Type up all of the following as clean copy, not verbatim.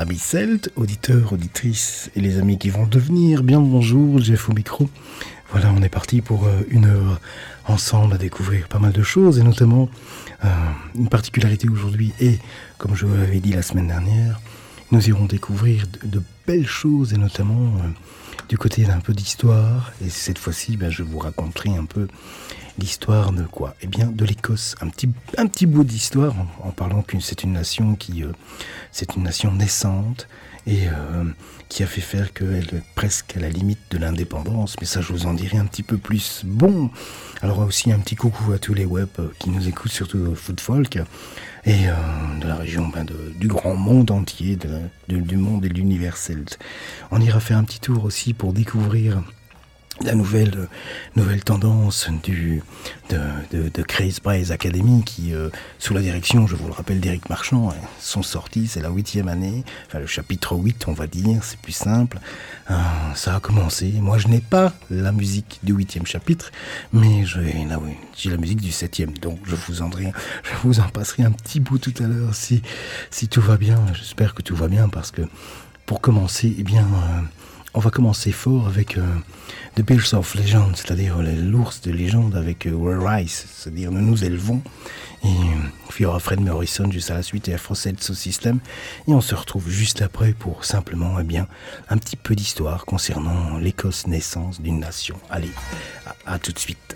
Amis celtes, auditeurs, auditrices et les amis qui vont devenir, bien bonjour, Jeff au micro. Voilà, on est parti pour une heure ensemble à découvrir pas mal de choses et notamment une particularité aujourd'hui et, comme je vous l'avais dit la semaine dernière, nous irons découvrir de belles choses et notamment du côté d'un peu d'histoire. Et cette fois-ci, je vous raconterai un peu l'histoire de quoi ? Eh bien, de l'Écosse. Un petit bout d'histoire en parlant que c'est une nation c'est une nation naissante et qui a fait faire qu'elle est presque à la limite de l'indépendance. Mais ça, je vous en dirai un petit peu plus. Bon, alors aussi un petit coucou à tous les web qui nous écoutent, surtout Food Folk et de la région, du grand monde entier, du monde et de l'univers celte. On ira faire un petit tour aussi pour découvrir la nouvelle tendance de Crazy Braze Academy qui, sous la direction, je vous le rappelle, d'Éric Marchand, sont sortis, c'est la 8e année, enfin le chapitre 8 on va dire, c'est plus simple. Ça a commencé, moi je n'ai pas la musique du 8e chapitre, mais j'ai la musique du 7e, donc je vous en passerai un petit bout tout à l'heure si tout va bien. J'espère que tout va bien parce que pour commencer, on va commencer fort avec The Bears of Legend, c'est-à-dire l'ours de légende avec We Rise, c'est-à-dire nous nous élevons. Et il y aura Fred Morrison juste à la suite et Afro Soul System. Et on se retrouve juste après pour simplement un petit peu d'histoire concernant l'Écosse, naissance d'une nation. Allez, à tout de suite.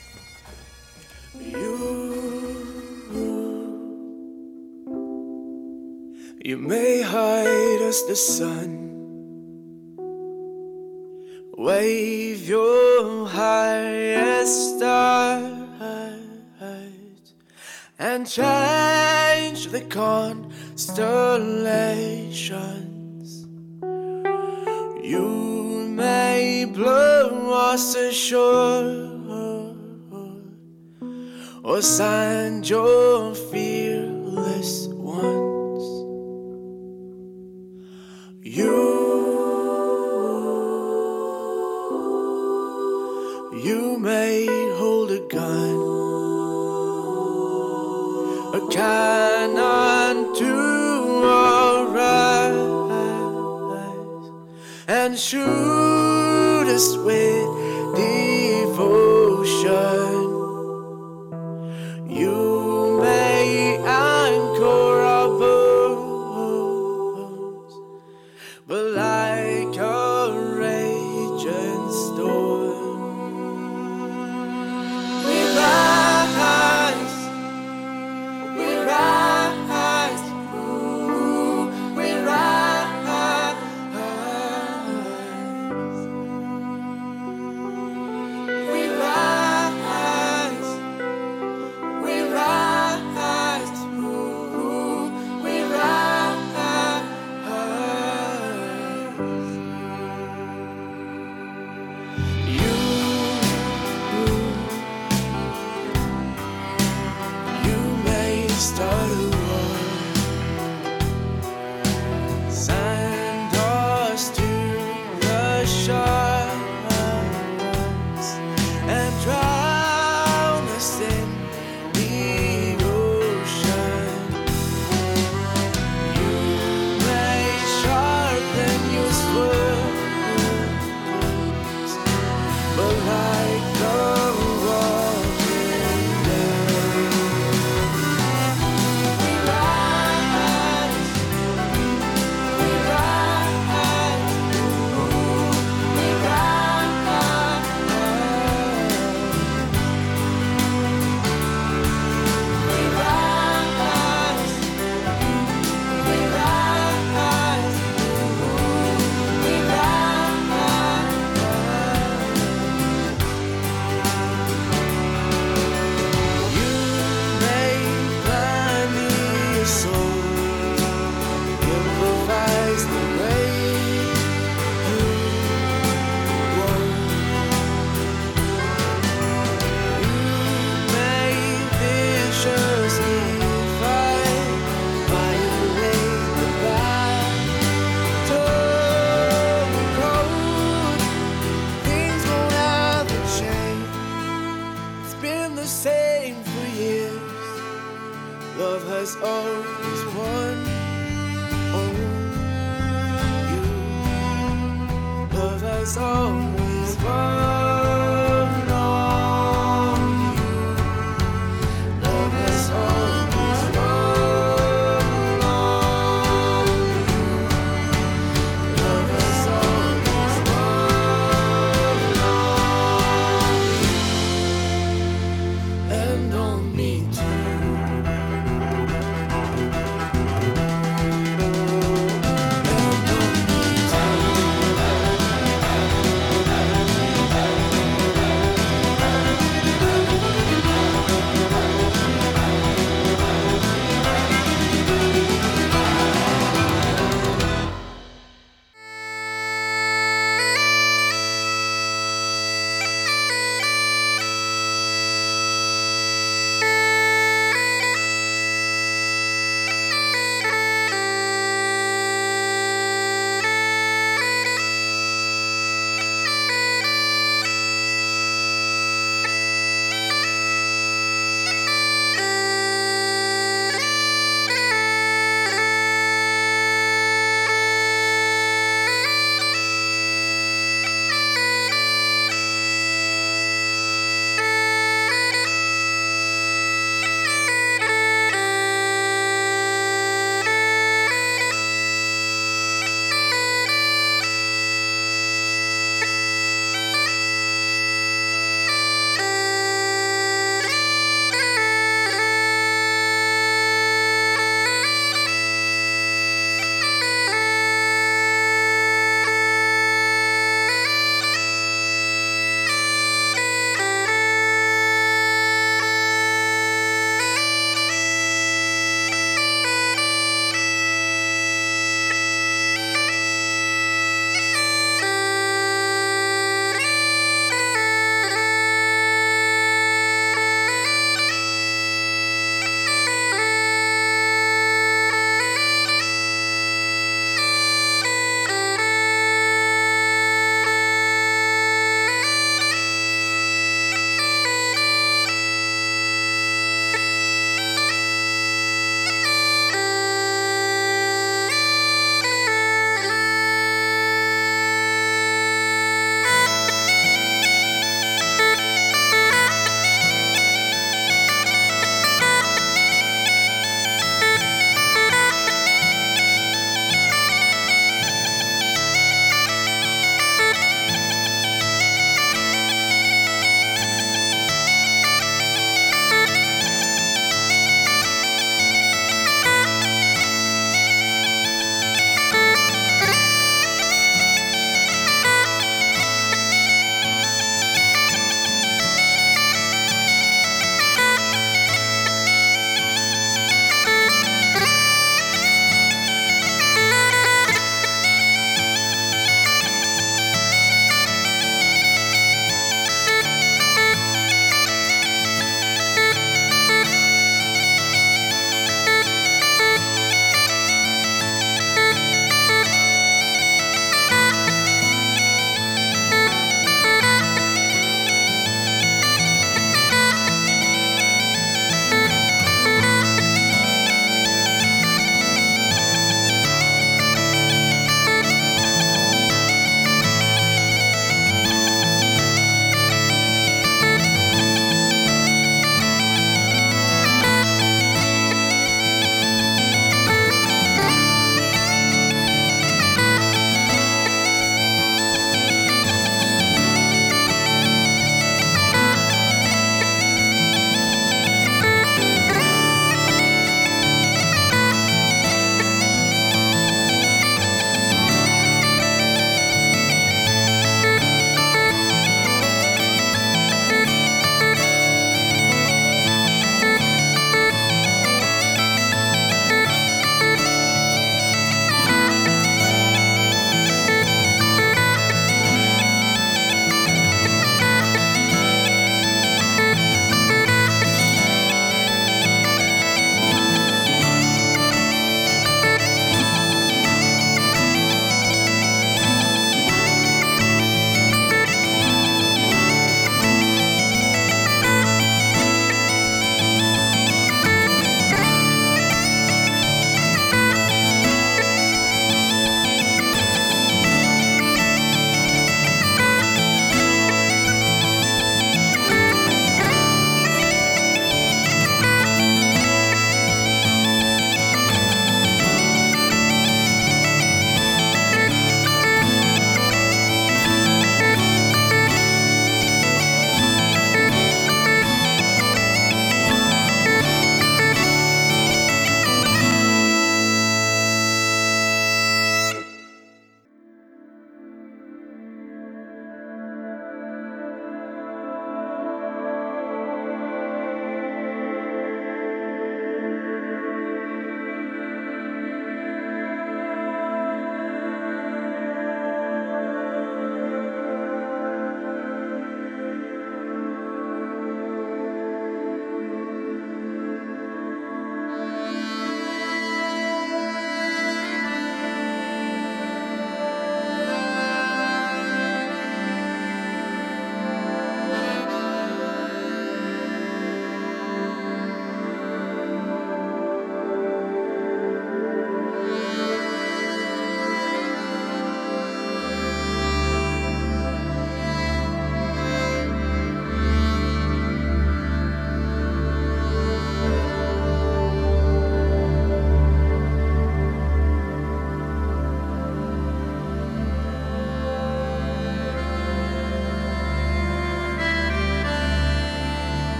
You may hide as the sun. Wave your highest star and change the constellations. You may blow us ashore or send your fearless ones. You may hold a gun, a cannon to our eyes, and shoot us with devotion. You may anchor our boats, but like a raging storm, we rise. has always run on you. Love has always run on you. Love has always run on you. And on me too. And on me too.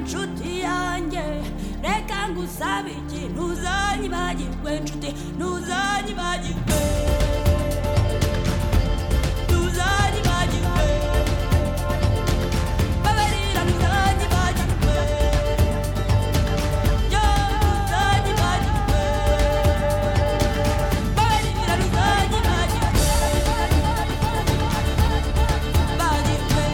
nshuti yanjye reka ngusabe ikintu uzanyibagirwe nshuti ntuzanyibagirwe ntuzanyibagirwe babarira ntuzanyibagirwe yo ntuzanyibagirwe babarira ntuzanyibagirwe bagirwe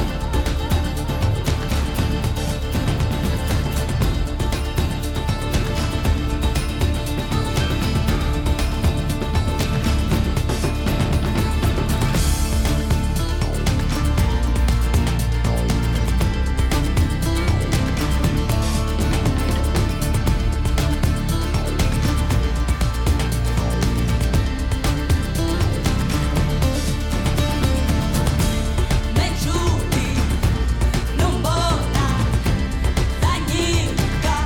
Menchuti, non bona, Zanika.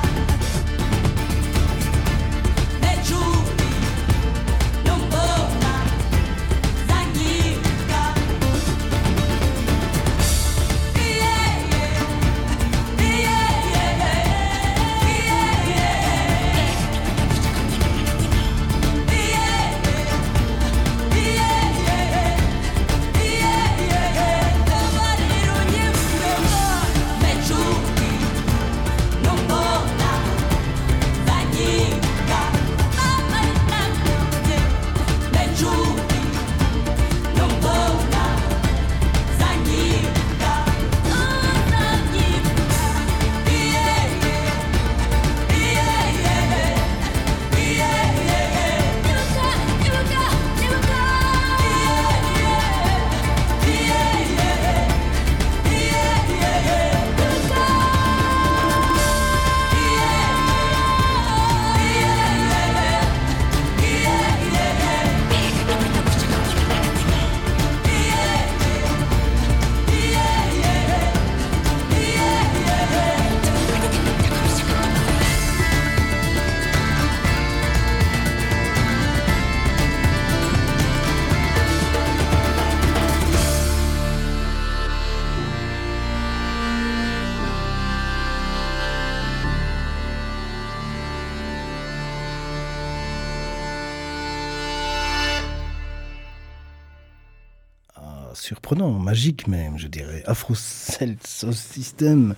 Menchuti, non bona, Zanika. Surprenant, magique même, je dirais. Afro Celt System,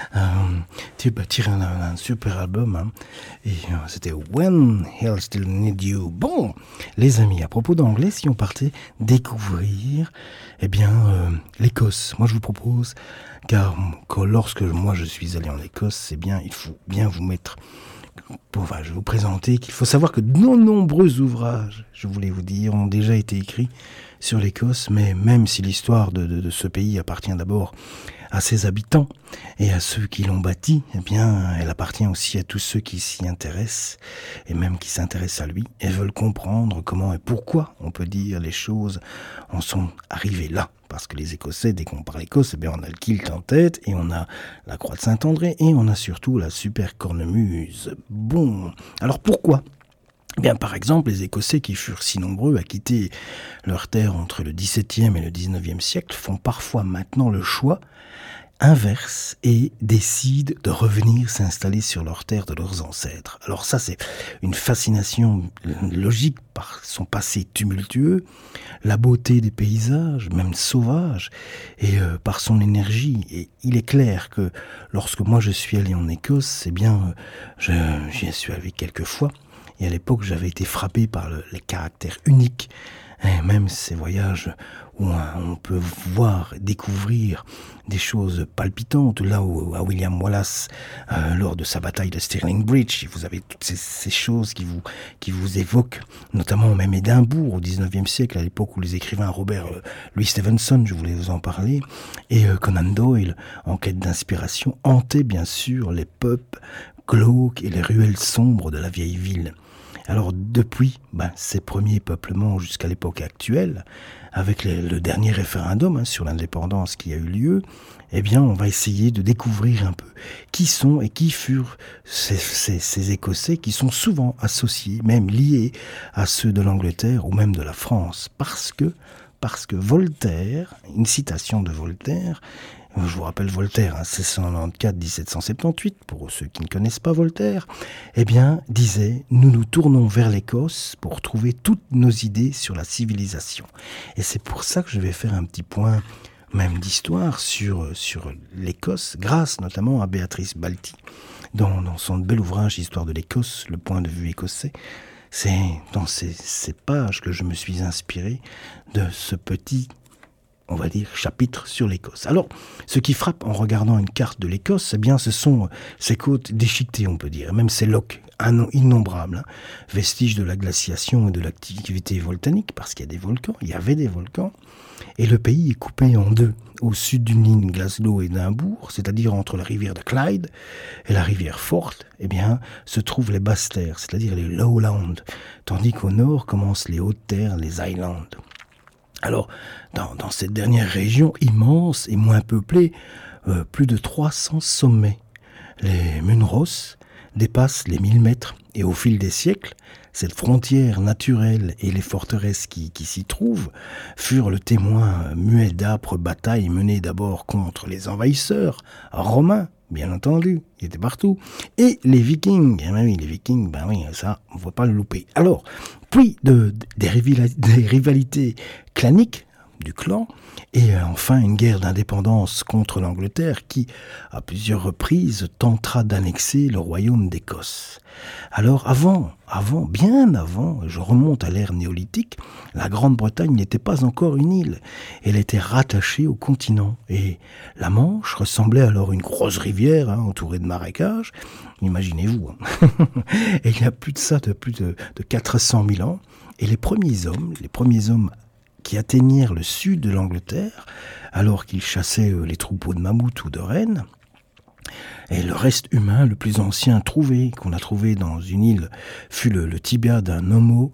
tiré un super album, hein. Et c'était When Hell Still Need You. Bon, les amis, à propos d'anglais, si on partait découvrir, eh bien, l'Écosse. Moi, je vous propose, car que lorsque moi je suis allé en Écosse, c'est bien, il faut bien vous mettre. Enfin, je vais vous présenter qu'il faut savoir que de nombreux ouvrages, je voulais vous dire, ont déjà été écrits sur l'Écosse, mais même si l'histoire de ce pays appartient d'abord à ses habitants et à ceux qui l'ont bâti, eh bien, elle appartient aussi à tous ceux qui s'y intéressent et même qui s'intéressent à lui et veulent comprendre comment et pourquoi, on peut dire, les choses en sont arrivées là. Parce que les Écossais, dès qu'on parle Écosse, eh bien, on a le kilt en tête et on a la croix de Saint-André et on a surtout la super cornemuse. Bon, alors pourquoi ? Eh bien, par exemple, les Écossais qui furent si nombreux à quitter leur terre entre le XVIIe et le XIXe siècle font parfois maintenant le choix inverse et décident de revenir s'installer sur leur terre de leurs ancêtres. Alors ça, c'est une fascination logique par son passé tumultueux, la beauté des paysages, même sauvages, et par son énergie. Et il est clair que lorsque moi je suis allé en Écosse, eh bien, j'y suis allé quelques fois, et à l'époque j'avais été frappé par les caractères uniques, et même ces voyages où on peut voir, découvrir des choses palpitantes, là où à William Wallace, lors de sa bataille de Stirling Bridge, vous avez toutes ces choses qui vous évoquent, notamment même Édimbourg au XIXe siècle, à l'époque où les écrivains Robert Louis Stevenson, je voulais vous en parler, et Conan Doyle, en quête d'inspiration, hantaient bien sûr les pubs glauques et les ruelles sombres de la vieille ville. Alors depuis ces premiers peuplements jusqu'à l'époque actuelle, avec le dernier référendum sur l'indépendance qui a eu lieu, eh bien on va essayer de découvrir un peu qui sont et qui furent ces Écossais qui sont souvent associés, même liés à ceux de l'Angleterre ou même de la France, parce que Voltaire, une citation de Voltaire, Je vous rappelle Voltaire, 1694-1778, pour ceux qui ne connaissent pas Voltaire, eh bien, disait « Nous nous tournons vers l'Écosse pour trouver toutes nos idées sur la civilisation. » Et c'est pour ça que je vais faire un petit point, même d'histoire, sur l'Écosse, grâce notamment à Béatrice Balti, dans son bel ouvrage « Histoire de l'Écosse, le point de vue écossais ». C'est dans ces pages que je me suis inspiré de ce petit, on va dire, chapitre sur l'Écosse. Alors, ce qui frappe en regardant une carte de l'Écosse, eh bien, ce sont ses côtes déchiquetées, on peut dire, même ses lochs innombrables, vestiges de la glaciation et de l'activité volcanique, parce qu'il y a des volcans, il y avait des volcans, et le pays est coupé en deux, au sud d'une ligne Glasgow et Édimbourg, c'est-à-dire entre la rivière de Clyde et la rivière Forth, eh bien, se trouvent les basses terres, c'est-à-dire les lowlands, tandis qu'au nord commencent les hautes terres, les highlands. Alors, dans cette dernière région immense et moins peuplée, plus de 300 sommets. Les Munros dépassent les 1000 mètres et au fil des siècles, cette frontière naturelle et les forteresses qui s'y trouvent furent le témoin muet d'âpres batailles menées d'abord contre les envahisseurs romains, bien entendu, ils étaient partout, et les Vikings. Eh oui, les Vikings, ben oui, ça, on ne va pas le louper. Alors, puis des rivalités claniques du clan, et enfin une guerre d'indépendance contre l'Angleterre qui, à plusieurs reprises, tentera d'annexer le royaume d'Écosse. Alors bien avant, je remonte à l'ère néolithique, la Grande-Bretagne n'était pas encore une île, elle était rattachée au continent, et la Manche ressemblait alors à une grosse rivière entourée de marécages, imaginez-vous. Et il y a plus de 400 000 ans, et les premiers hommes qui atteignirent le sud de l'Angleterre, alors qu'ils chassaient les troupeaux de mammouths ou de rennes. Et le reste humain le plus ancien qu'on a trouvé dans une île fut le tibia d'un Homo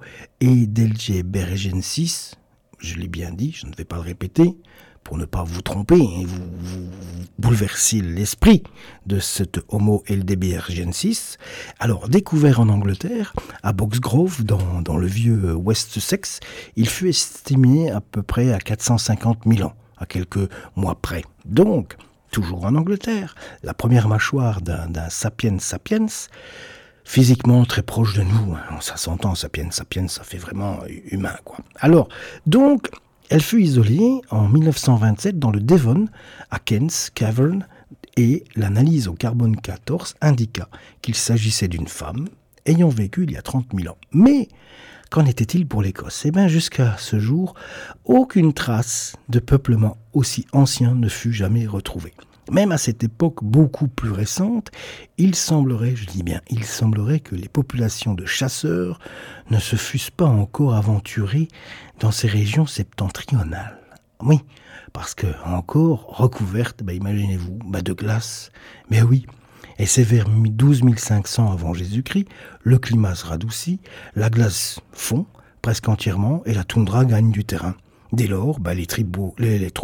heidelbergensis. Je l'ai bien dit, je ne vais pas le répéter, pour ne pas vous tromper et vous bouleverser l'esprit de cet Homo heidelbergensis. Alors, découvert en Angleterre, à Boxgrove, dans le vieux West Sussex, il fut estimé à peu près à 450 000 ans, à quelques mois près. Donc, toujours en Angleterre, la première mâchoire d'un sapiens sapiens, physiquement très proche de nous, ça s'entend, sapiens sapiens, ça fait vraiment humain, quoi. Alors, donc, elle fut isolée en 1927 dans le Devon, à Kent's Cavern, et l'analyse au carbone 14 indiqua qu'il s'agissait d'une femme ayant vécu il y a 30 000 ans. Mais qu'en était-il pour l'Écosse ? Eh bien, jusqu'à ce jour, aucune trace de peuplement aussi ancien ne fut jamais retrouvée. Même à cette époque beaucoup plus récente, il semblerait que les populations de chasseurs ne se fussent pas encore aventurées dans ces régions septentrionales. Oui, parce que encore recouvertes, imaginez-vous, de glace. Mais oui, et c'est vers 12 500 avant Jésus-Christ, le climat se radoucit, la glace fond presque entièrement et la toundra gagne du terrain. Dès lors, les troupeaux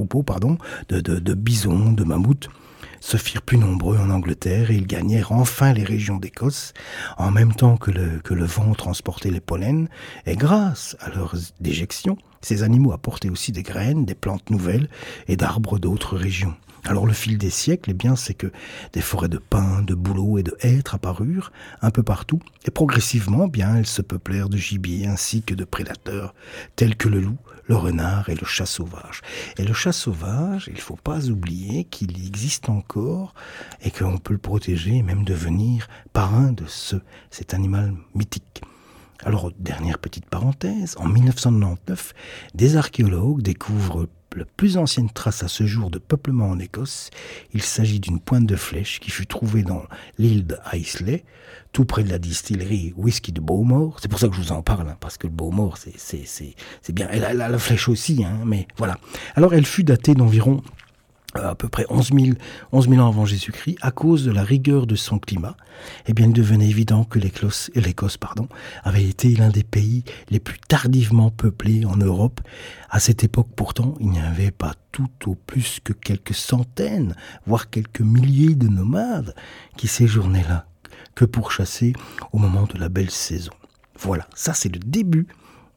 de bisons, de mammouths, se firent plus nombreux en Angleterre et ils gagnèrent enfin les régions d'Écosse, en même temps que le vent transportait les pollens, et grâce à leurs déjections, ces animaux apportaient aussi des graines, des plantes nouvelles et d'arbres d'autres régions. Alors le fil des siècles, c'est que des forêts de pins, de bouleaux et de hêtres apparurent un peu partout, et progressivement, elles se peuplèrent de gibier ainsi que de prédateurs, tels que le loup, le renard et le chat sauvage. Et le chat sauvage, il ne faut pas oublier qu'il existe encore et qu'on peut le protéger et même devenir parrain de cet animal mythique. Alors, dernière petite parenthèse, en 1999, des archéologues découvrent la plus ancienne trace à ce jour de peuplement en Écosse. Il s'agit d'une pointe de flèche qui fut trouvée dans l'île de Islay, tout près de la distillerie whisky de Bowmore. C'est pour ça que je vous en parle, parce que le Bowmore, c'est bien. Elle a la flèche aussi, mais voilà. Alors, elle fut datée d'environ à peu près 11 000 ans avant Jésus-Christ, à cause de la rigueur de son climat. Il devenait évident que l'Écosse avait été l'un des pays les plus tardivement peuplés en Europe. À cette époque, pourtant, il n'y avait pas tout au plus que quelques centaines, voire quelques milliers de nomades qui séjournaient là, que pour chasser au moment de la belle saison. Voilà, ça c'est le début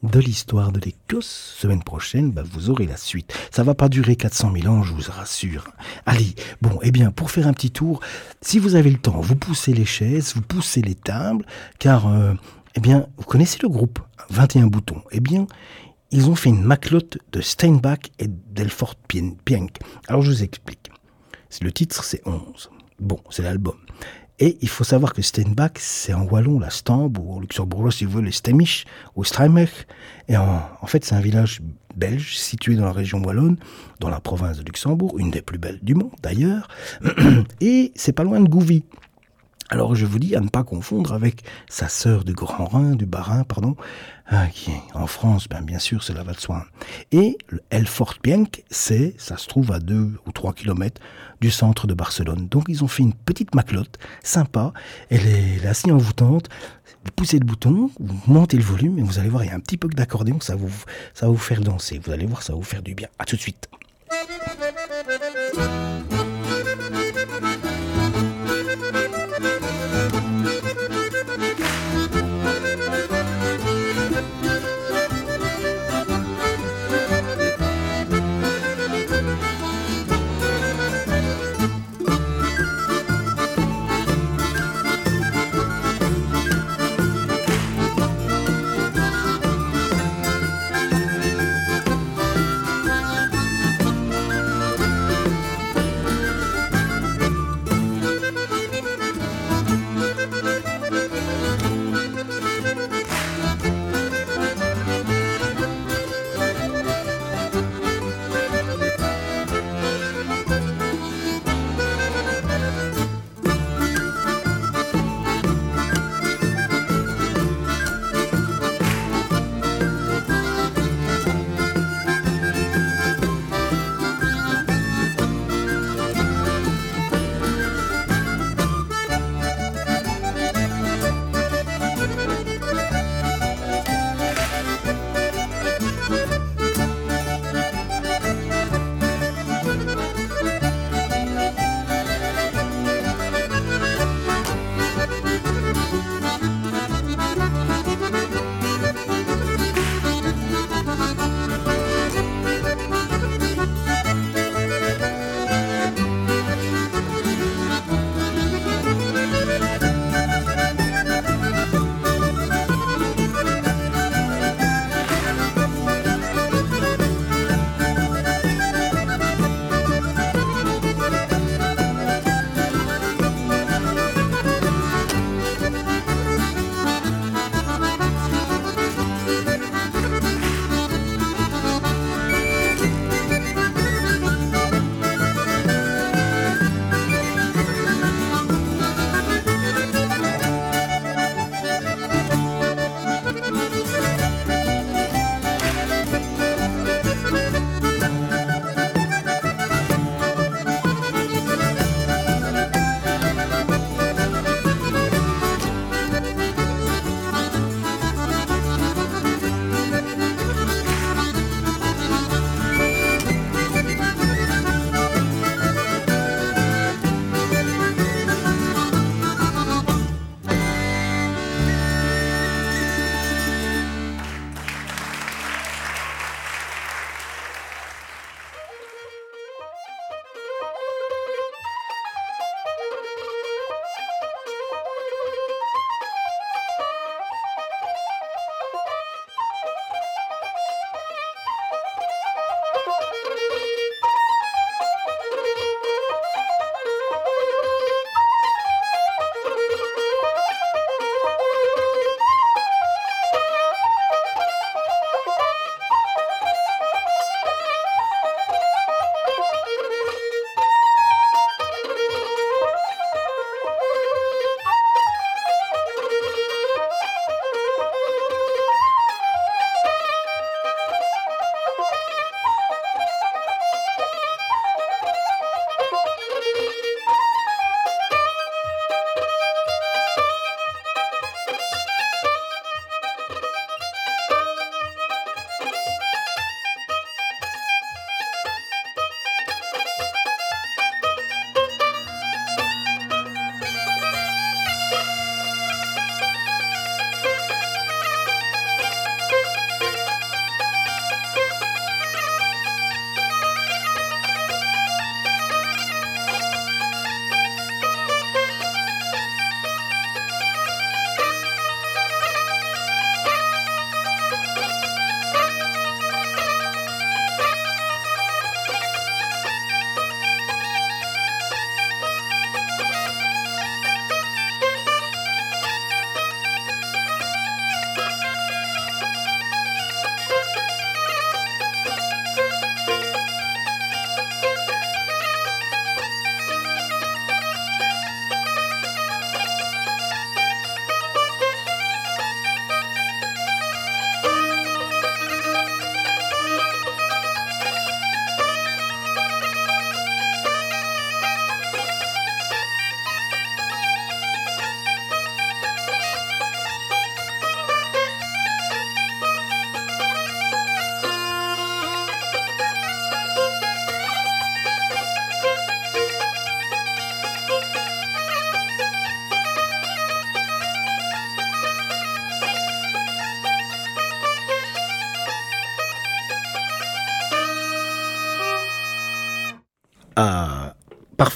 de l'histoire de l'Écosse. Semaine prochaine, vous aurez la suite. Ça va pas durer 400 000 ans, je vous rassure. Allez, bon, eh bien, pour faire un petit tour, si vous avez le temps, vous poussez les chaises, vous poussez les tables, car, eh bien, vous connaissez le groupe 21 boutons. Eh bien, ils ont fait une maclotte de Steinbach et d'Elfort Pieck. Alors, je vous explique. Le titre, c'est 11. Bon, c'est l'album. Et il faut savoir que Steinbach, c'est en wallon, la Stambe, ou en luxembourgeois, si vous voulez, Stemisch, ou Strijmech. Et en fait, c'est un village belge situé dans la région wallonne, dans la province de Luxembourg, une des plus belles du monde d'ailleurs. Et c'est pas loin de Gouvy. Alors je vous dis à ne pas confondre avec sa sœur du Grand Rhin, du Bas-Rhin, pardon, qui est en France, bien sûr, cela va de soi. Et Elfort Pieck, ça se trouve à 2 ou 3 kilomètres du centre de Barcelone. Donc ils ont fait une petite maclotte, sympa, elle est assez envoûtante. Vous poussez le bouton, vous montez le volume et vous allez voir, il y a un petit peu d'accordéon, ça va vous faire danser. Vous allez voir, ça va vous faire du bien. À tout de suite.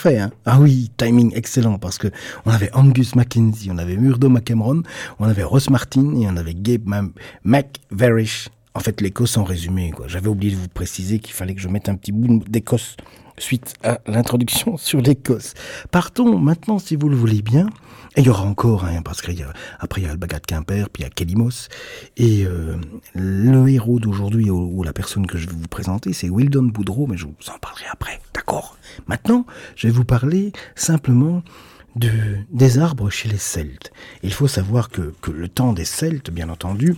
parfait, hein. Ah oui, timing excellent, parce que on avait Angus Mackenzie, on avait Murdo McCameron, on avait Ross Martin et on avait Gabe McVarish. En fait, l'Écosse en résumé, quoi. J'avais oublié de vous préciser qu'il fallait que je mette un petit bout d'Écosse suite à l'introduction sur l'Écosse. Partons maintenant, si vous le voulez bien. Et il y aura encore, hein, parce qu'après il y a le Bagat de Quimper, puis il y a Kelimos. Et le héros d'aujourd'hui, ou la personne que je vais vous présenter, c'est Wildon Boudreau, mais je vous en parlerai après, d'accord? Maintenant, je vais vous parler simplement des arbres chez les Celtes. Il faut savoir que le temps des Celtes, bien entendu,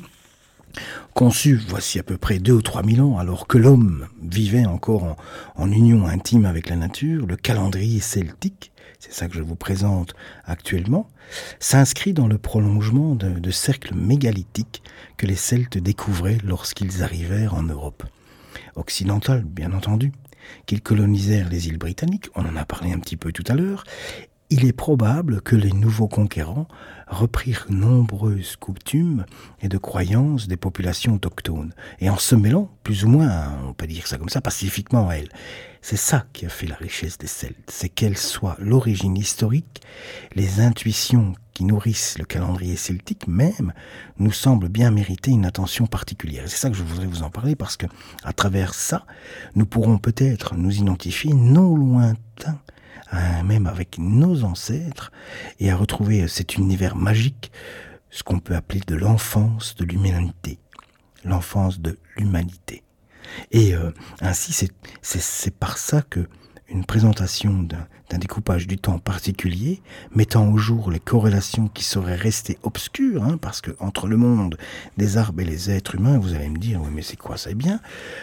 conçu voici à peu près 2 ou 3 000 ans, alors que l'homme vivait encore en union intime avec la nature, le calendrier celtique, c'est ça que je vous présente actuellement, s'inscrit dans le prolongement de cercles mégalithiques que les Celtes découvraient lorsqu'ils arrivèrent en Europe occidentale, bien entendu, qu'ils colonisèrent les îles britanniques, on en a parlé un petit peu tout à l'heure. Il est probable que les nouveaux conquérants reprirent nombreuses coutumes et de croyances des populations autochtones, et en se mêlant, plus ou moins, on peut dire ça comme ça, pacifiquement à elles. C'est ça qui a fait la richesse des Celtes, c'est qu'elles soient l'origine historique, les intuitions qui nourrissent le calendrier celtique même, nous semblent bien mériter une attention particulière. Et c'est ça que je voudrais vous en parler, parce que à travers ça, nous pourrons peut-être nous identifier non lointain, même avec nos ancêtres, et à retrouver cet univers magique, ce qu'on peut appeler de l'enfance de l'humanité. L'enfance de l'humanité. Et ainsi, c'est par ça que une présentation d'un découpage du temps particulier, mettant au jour les corrélations qui seraient restées obscures, hein, parce que entre le monde des arbres et les êtres humains, vous allez me dire, oui mais c'est quoi ça? Eh bien,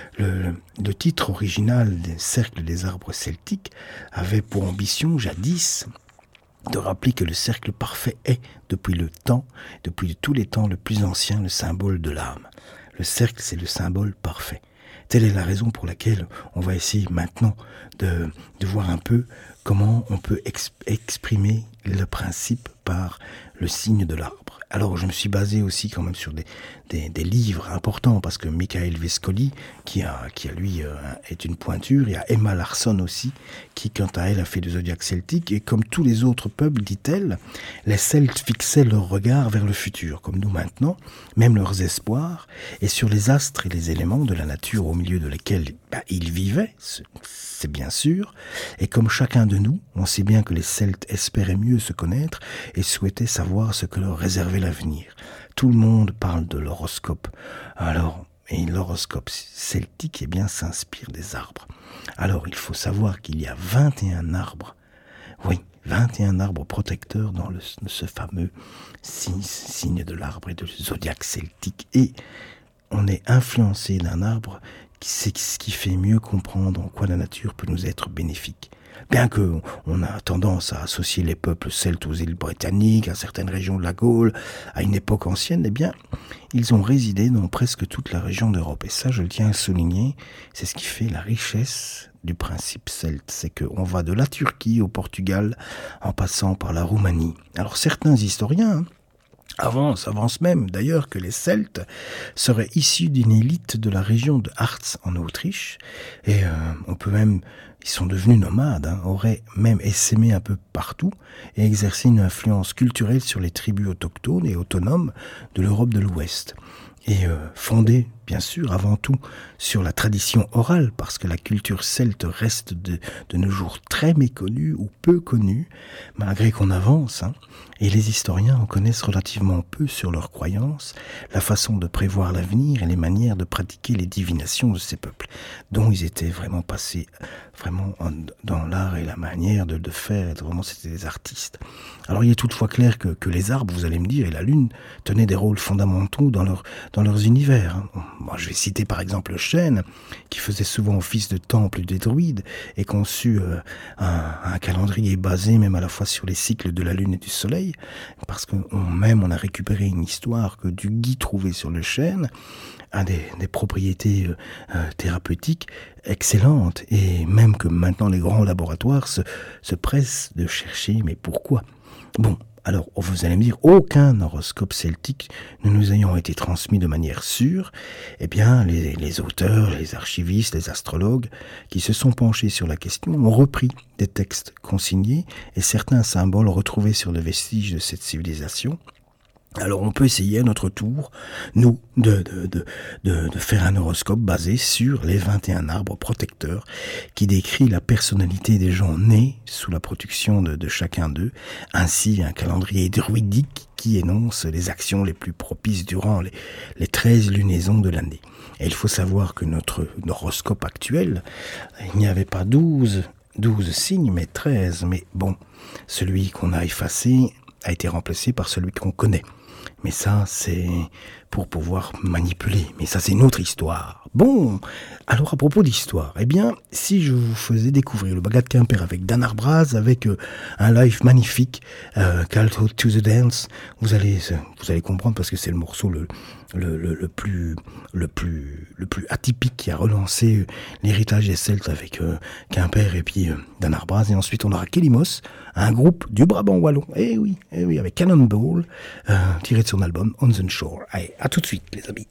le titre original des cercles des arbres celtiques avait pour ambition, jadis, de rappeler que le cercle parfait est, depuis tous les temps, le plus ancien, le symbole de l'âme. Le cercle, c'est le symbole parfait. Telle est la raison pour laquelle on va essayer maintenant de voir un peu comment on peut exprimer le principe par le signe de l'arbre. Alors je me suis basé aussi quand même sur des livres importants, parce que Michael Vescoli, qui lui est une pointure, il y a Emma Larson aussi, qui quant à elle a fait le zodiaque celtique, et comme tous les autres peuples, dit-elle, les Celtes fixaient leur regard vers le futur, comme nous maintenant, même leurs espoirs, et sur les astres et les éléments de la nature au milieu de lesquels ils vivaient, c'est bien sûr, et comme chacun de nous, on sait bien que les Celtes espéraient mieux se connaître et souhaitaient savoir ce que leur réservait l'avenir. Tout le monde parle de l'horoscope. Alors, et l'horoscope celtique, eh bien, s'inspire des arbres. Alors, il faut savoir qu'il y a 21 arbres. Oui, 21 arbres protecteurs dans ce fameux signe de l'arbre et de zodiaque celtique. Et on est influencé d'un arbre, c'est ce qui fait mieux comprendre en quoi la nature peut nous être bénéfique. Bien que on a tendance à associer les peuples celtes aux îles britanniques, à certaines régions de la Gaule, à une époque ancienne, eh bien, ils ont résidé dans presque toute la région d'Europe. Et ça, je le tiens à souligner, c'est ce qui fait la richesse du principe celte. C'est qu'on va de la Turquie au Portugal, en passant par la Roumanie. Alors certains historiens avance même d'ailleurs que les Celtes seraient issus d'une élite de la région de Harz en Autriche, et ils sont devenus nomades, auraient même essaimé un peu partout et exercé une influence culturelle sur les tribus autochtones et autonomes de l'Europe de l'Ouest. Et fondée, bien sûr, avant tout sur la tradition orale, parce que la culture celte reste de nos jours très méconnue ou peu connue, malgré qu'on avance, et les historiens en connaissent relativement peu sur leurs croyances, la façon de prévoir l'avenir et les manières de pratiquer les divinations de ces peuples, dont ils étaient vraiment passés dans l'art et la manière de faire, vraiment c'était des artistes. Alors il est toutefois clair que les arbres, vous allez me dire, et la lune tenaient des rôles fondamentaux dans leurs univers. Moi, je vais citer par exemple le chêne, qui faisait souvent office de temple des druides et conçut un calendrier basé même à la fois sur les cycles de la lune et du soleil, parce qu'on a récupéré une histoire que du gui trouvé sur le chêne a des propriétés thérapeutiques excellentes, et même que maintenant les grands laboratoires se pressent de chercher, mais pourquoi ? Bon, Alors, vous allez me dire, aucun horoscope celtique ne nous ayant été transmis de manière sûre. Eh bien, les auteurs, les archivistes, les astrologues qui se sont penchés sur la question ont repris des textes consignés et certains symboles retrouvés sur les vestiges de cette civilisation. Alors on peut essayer à notre tour, nous, de faire un horoscope basé sur les 21 arbres protecteurs qui décrit la personnalité des gens nés sous la protection de chacun d'eux, ainsi un calendrier druidique qui énonce les actions les plus propices durant les 13 lunaisons de l'année. Et il faut savoir que notre horoscope actuel, il n'y avait pas 12 signes, mais 13. Mais bon, celui qu'on a effacé a été remplacé par celui qu'on connaît. Mais ça, c'est pour pouvoir manipuler. Mais ça, c'est une autre histoire. Bon, alors à propos d'histoire, eh bien, si je vous faisais découvrir le Bagat de Quimper avec Dan Arbraz, avec un live magnifique, Call to the Dance, vous allez comprendre parce que c'est le morceau le plus atypique qui a relancé l'héritage des Celtes avec Quimper et puis Dan Arbraz. Et ensuite, on aura Kélimos, un groupe du Brabant wallon. Eh oui, avec Cannonball, tiré de son album On the Shore. Allez, à tout de suite, les amis.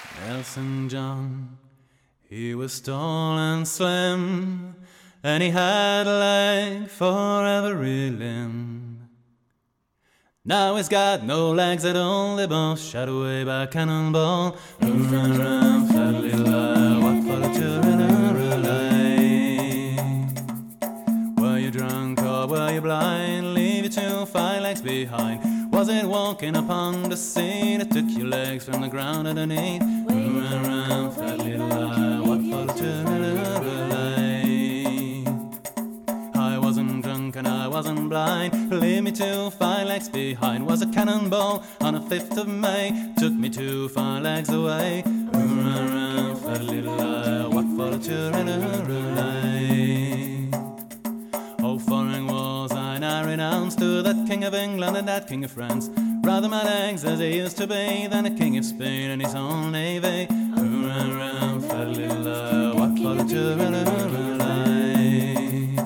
Nelson John, he was tall and slim, and he had a leg for every limb. Now he's got no legs at all, they both shot away by a cannonball. Run, run, run, fat little eye, what for the children are alive? Were you drunk or were you blind? Leave your 2 fine legs behind. Was it walking upon the sea that took your legs from the ground underneath? Run, run, run, fat little eye, what for the children are alive? I wasn't drunk and I wasn't blind. Leave me 2 fine legs behind. Was a cannonball on the 5th of May. Took me 2 fine legs away. Run, run, run, fat little eye, what for the children are alive? Oh, foreign wars I now renounce to that King of England and that King of France. Rather my legs as they used to be than a King of Spain and his own navy. Run, run, run, fat little eye, what for the children are alive?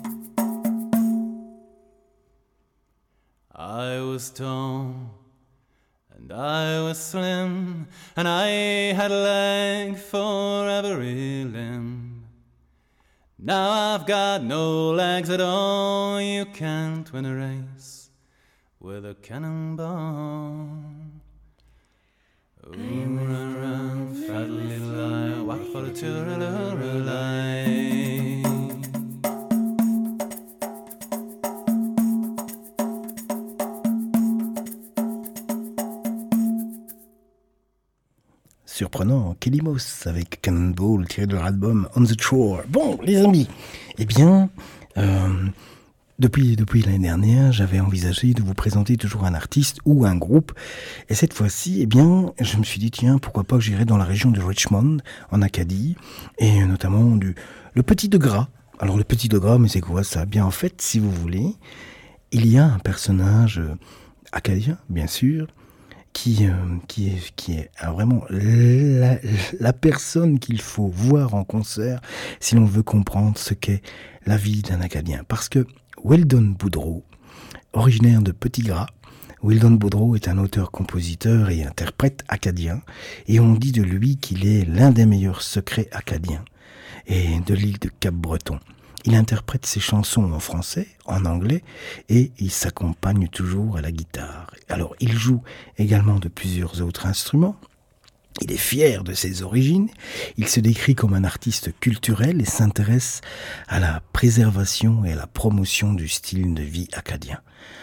I was tall and I was slim, and I had a leg for every limb. Now I've got no legs at all, you can't win a race with a cannonball. Run, run, run, fat little eye, what for the children are alive? Surprenant, Kelly Moss avec Cannonball tiré de leur album On the Shore. Bon, les amis, eh bien, depuis l'année dernière, j'avais envisagé de vous présenter toujours un artiste ou un groupe. Et cette fois-ci, eh bien, je me suis dit, tiens, pourquoi pas que j'irais dans la région de Richmond, en Acadie, et notamment le Petit de Gras. Alors, le Petit de Gras, mais c'est quoi ça? Bien, en fait, si vous voulez, il y a un personnage acadien, bien sûr, qui est vraiment la personne qu'il faut voir en concert si l'on veut comprendre ce qu'est la vie d'un Acadien. Parce que Weldon Boudreau, originaire de Petit Gras, Weldon Boudreau est un auteur-compositeur et interprète acadien, et on dit de lui qu'il est l'un des meilleurs secrets acadiens et de l'île de Cap-Breton. Il interprète ses chansons en français, en anglais, et il s'accompagne toujours à la guitare. Alors, il joue également de plusieurs autres instruments. Il est fier de ses origines. Il se décrit comme un artiste culturel et s'intéresse à la préservation et à la promotion du style de vie acadien.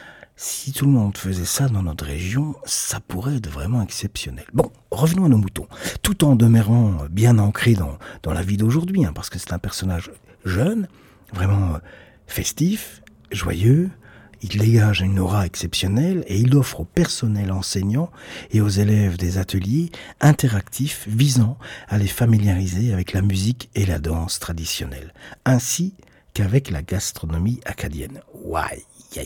Si tout le monde faisait ça dans notre région, ça pourrait être vraiment exceptionnel. Bon, revenons à nos moutons. Tout en demeurant bien ancré dans la vie d'aujourd'hui, parce que c'est un personnage jeune, vraiment festif, joyeux. Il dégage une aura exceptionnelle et il offre au personnel enseignant et aux élèves des ateliers interactifs visant à les familiariser avec la musique et la danse traditionnelle, ainsi qu'avec la gastronomie acadienne. Ouais,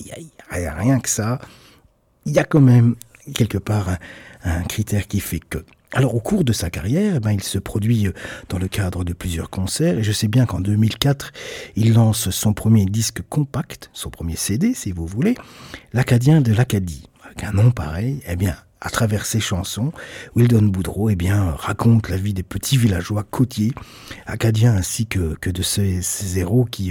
rien que ça, il y a quand même quelque part un critère qui fait que. Alors au cours de sa carrière, il se produit dans le cadre de plusieurs concerts, et je sais bien qu'en 2004, il lance son premier disque compact, son premier CD si vous voulez, l'Acadien de l'Acadie. Avec un nom pareil, à travers ses chansons, Weldon Boudreau raconte la vie des petits villageois côtiers, acadiens ainsi que de ces héros qui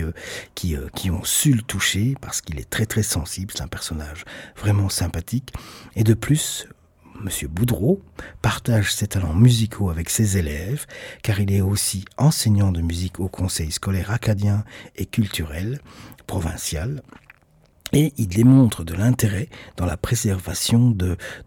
ont su le toucher, parce qu'il est très très sensible, c'est un personnage vraiment sympathique, et de plus, Monsieur Boudreau partage ses talents musicaux avec ses élèves, car il est aussi enseignant de musique au conseil scolaire acadien et culturel provincial. Et il démontre de l'intérêt dans la préservation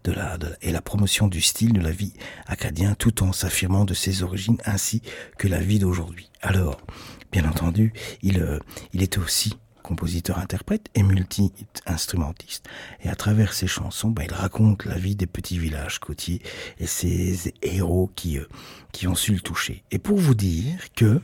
et la promotion du style de la vie acadien, tout en s'affirmant de ses origines ainsi que la vie d'aujourd'hui. Alors, bien entendu, il est aussi compositeur-interprète et multi-instrumentiste. Et à travers ses chansons, il raconte la vie des petits villages côtiers et ses héros qui ont su le toucher. Et pour vous dire que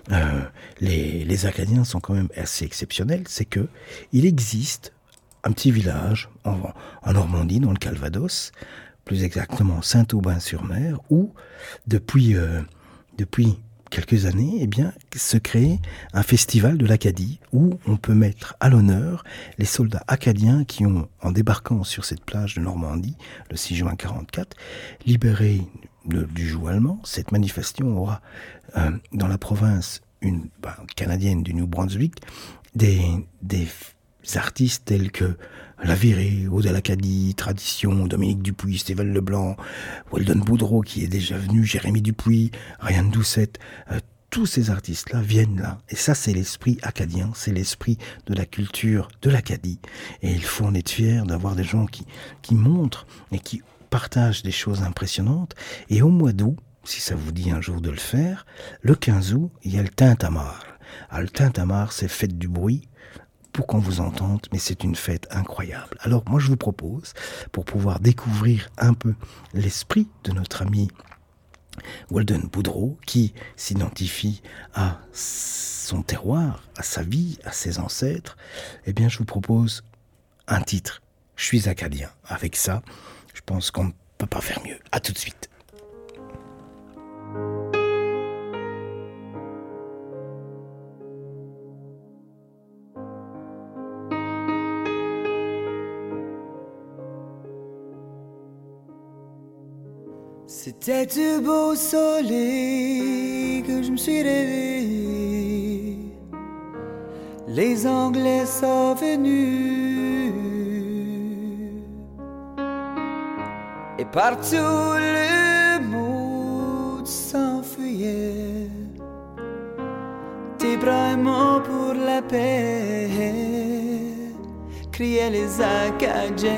les Acadiens sont quand même assez exceptionnels, c'est que il existe un petit village en Normandie, dans le Calvados, plus exactement Saint-Aubin-sur-Mer, où depuis quelques années, se crée un festival de l'Acadie où on peut mettre à l'honneur les soldats acadiens qui ont, en débarquant sur cette plage de Normandie, le 6 juin 1944, libéré du joug allemand. Cette manifestation aura dans la province canadienne du New Brunswick des artistes tels que Laviré, Aude à l'Acadie, Tradition, Dominique Dupuis, Stéphane Leblanc, Weldon Boudreau qui est déjà venu, Jérémy Dupuis, Ryan Doucette. Tous ces artistes-là viennent là. Et ça, c'est l'esprit acadien, c'est l'esprit de la culture de l'Acadie. Et il faut en être fier d'avoir des gens qui montrent et qui partagent des choses impressionnantes. Et au mois d'août, si ça vous dit un jour de le faire, le 15 août, il y a le Tintamarre. Le Tintamarre, c'est fête du bruit, pour qu'on vous entende, mais c'est une fête incroyable. Alors moi je vous propose, pour pouvoir découvrir un peu l'esprit de notre ami Weldon Boudreau, qui s'identifie à son terroir, à sa vie, à ses ancêtres, eh bien je vous propose un titre, « Je suis acadien ». Avec ça, je pense qu'on ne peut pas faire mieux. À tout de suite. C'était du beau soleil que je me suis réveillé. Les Anglais sont venus et partout le monde s'enfuyait. Tes bras aimants pour la paix, criaient les Acadiens.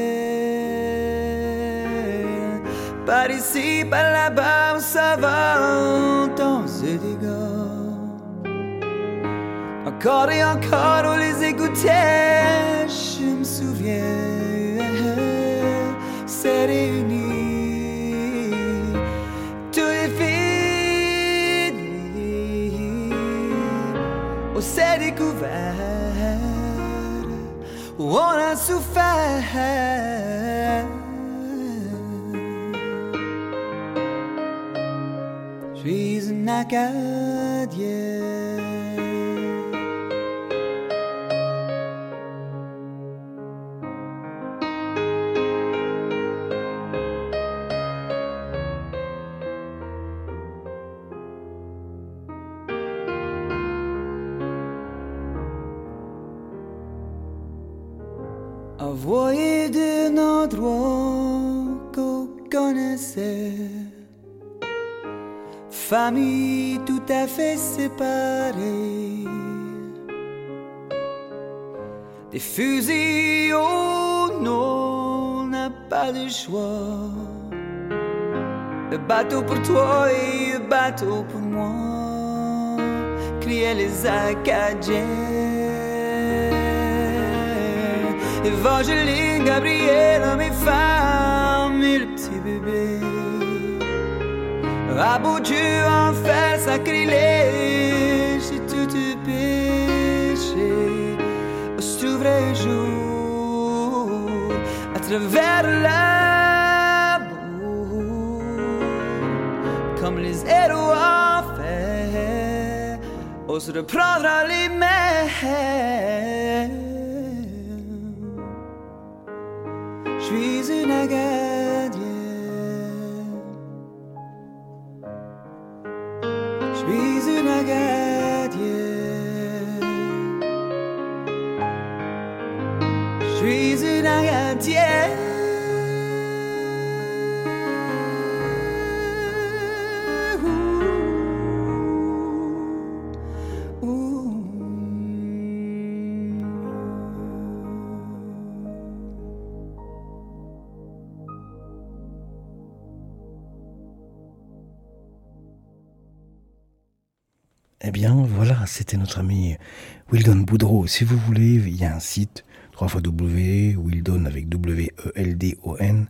Par ici, par là-bas, ça va, dans ce dégât. Encore et encore, on les écoutait. Je me souviens, c'est réuni. Tout est fini. On s'est découvert, où on a souffert. Je suis un Acadien. Envoyé d'un endroit qu'on connaissait, famille tout à fait séparée, des fusils, oh non, on n'a pas de choix. Le bateau pour toi et le bateau pour moi, criaient les Acadiens. Evangeline, Gabrielle, mes femmes et le petit bébé. À beau Dieu, enfer, sacrilège, et tout péché se trouverait un jour à travers l'amour, comme les héros en fait, on se reprendra les mains. Je suis une Acadienne. Je suis une Acadienne. Je suis une Acadienne. Eh bien, voilà, c'était notre ami Weldon Boudreau. Si vous voulez, il y a un site, www.weldon avec WELDON,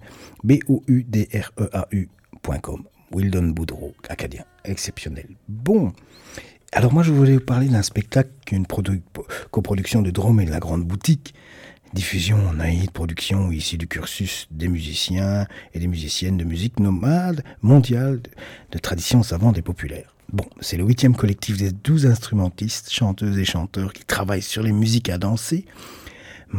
BOUDREAU.com. Weldon Boudreau, acadien, exceptionnel. Bon, alors moi je voulais vous parler d'un spectacle, une coproduction de Drôme et de la Grande Boutique. Diffusion en Naïd Production, ici du cursus des musiciens et des musiciennes de musique nomade mondiale, de tradition savante et populaire. Bon, c'est le 8e collectif des 12 instrumentistes, chanteuses et chanteurs qui travaillent sur les musiques à danser,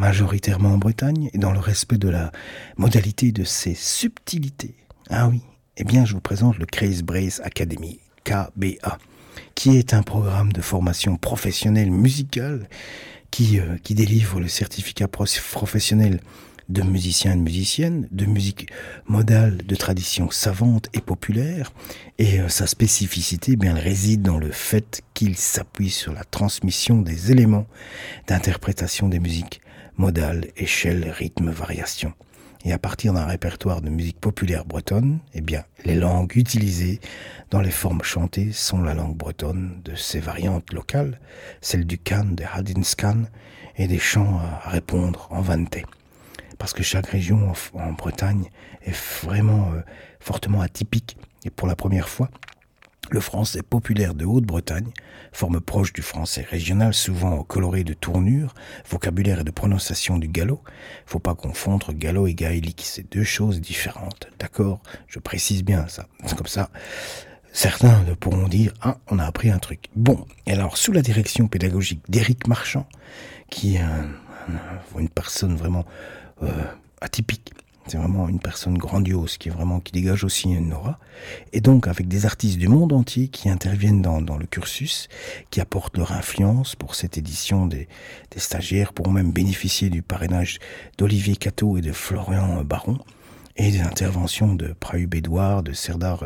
majoritairement en Bretagne, et dans le respect de la modalité de ses subtilités. Ah oui, Eh bien, je vous présente le Crazy Brace Academy, KBA, qui est un programme de formation professionnelle musicale qui délivre le certificat professionnel de musiciens et de musiciennes, de musique modale, de tradition savante et populaire. Et sa spécificité, elle réside dans le fait qu'il s'appuie sur la transmission des éléments d'interprétation des musiques modales, échelle, rythme, variation. Et à partir d'un répertoire de musique populaire bretonne, les langues utilisées dans les formes chantées sont la langue bretonne de ses variantes locales, celle du Can, des Hadinscan et des chants à répondre en vanté. Parce que chaque région en Bretagne est vraiment fortement atypique. Et pour la première fois, le français populaire de Haute-Bretagne, forme proche du français régional, souvent coloré de tournures, vocabulaire et de prononciation du gallo. Faut pas confondre gallo et gaélique, c'est deux choses différentes. D'accord ? Je précise bien ça. C'est comme ça. Certains pourront dire « Ah, on a appris un truc ». Bon, et alors, sous la direction pédagogique d'Éric Marchand, qui est une personne vraiment atypique, c'est vraiment une personne grandiose qui dégage aussi une aura, et donc avec des artistes du monde entier qui interviennent dans le cursus, qui apportent leur influence. Pour cette édition, des stagiaires pourront même bénéficier du parrainage d'Olivier Cateau et de Florian Baron, et des interventions de Prahub Édouard, de Serdar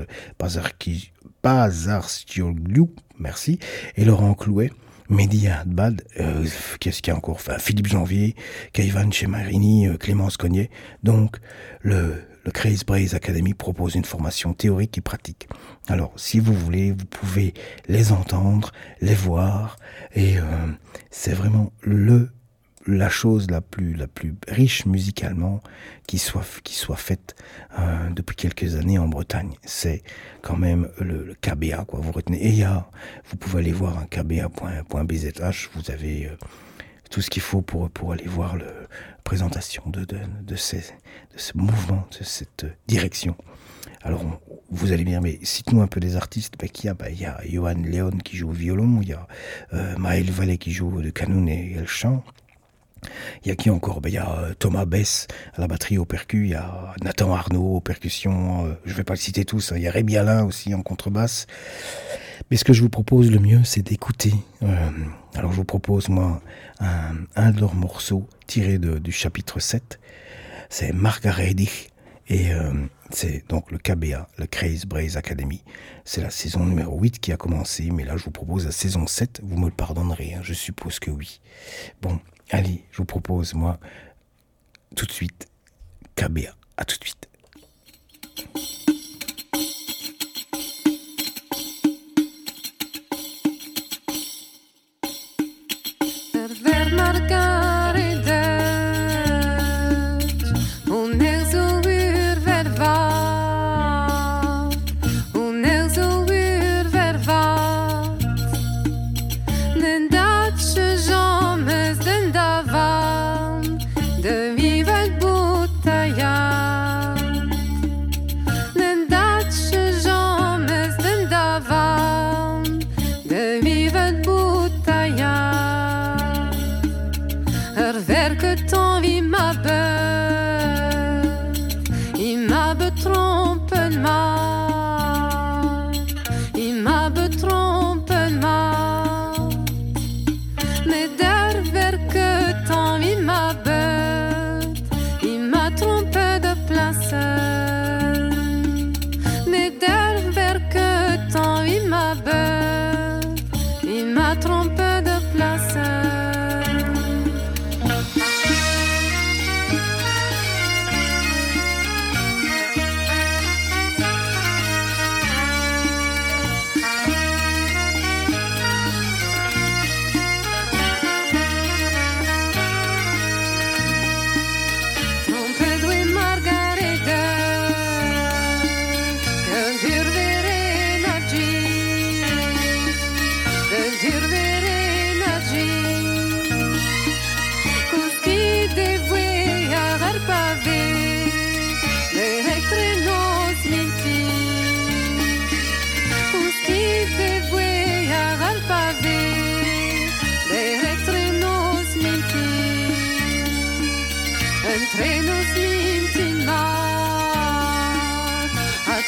Bazarstioglu, merci, et Laurent Clouet, Mehdi Hadbad, qu'est-ce qu'il y a encore, Philippe Janvier, Kaivan Chemarini, Clémence Cognet. Donc, le Crazy Brace Academy propose une formation théorique et pratique. Alors, si vous voulez, vous pouvez les entendre, les voir, et c'est vraiment la chose la plus riche musicalement qui soit faite depuis quelques années en Bretagne. C'est quand même le KBA, quoi. Vous retenez. Et vous pouvez aller voir un kba.bzh. Vous avez tout ce qu'il faut pour aller voir la présentation de ce mouvement, de cette direction. Alors, vous allez dire, mais cite-nous un peu des artistes. Il y a Johan Léon qui joue au violon, il y a Maël Vallée qui joue le canon et le chant. Il y a qui encore ? Il y a Thomas Bess à la batterie au percu, il y a Nathan Arnaud aux percussions, je vais pas le citer tous, il y a Rémi Alain aussi en contrebasse. Mais ce que je vous propose le mieux, c'est d'écouter. Alors je vous propose, moi, un de leurs morceaux tiré du chapitre 7, c'est Margaredich, et c'est donc le KBA, le Crazy Brace Academy. C'est la saison numéro 8 qui a commencé, mais là je vous propose la saison 7, vous me le pardonnerez, je suppose que oui. Bon, allez, je vous propose, moi, tout de suite, KBA. À tout de suite.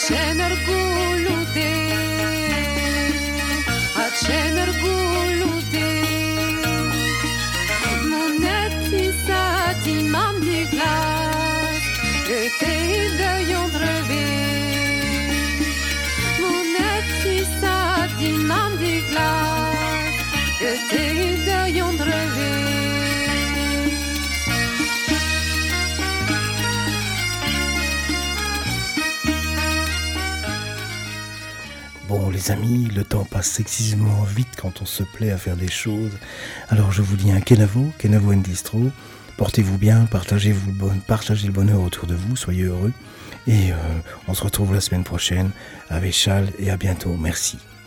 Bon les amis, le temps passe excessivement vite quand on se plaît à faire des choses. Alors je vous dis un Kenavo Ndistro. Portez-vous bien, partagez le bonheur autour de vous, soyez heureux. Et on se retrouve la semaine prochaine avec Charles et à bientôt. Merci.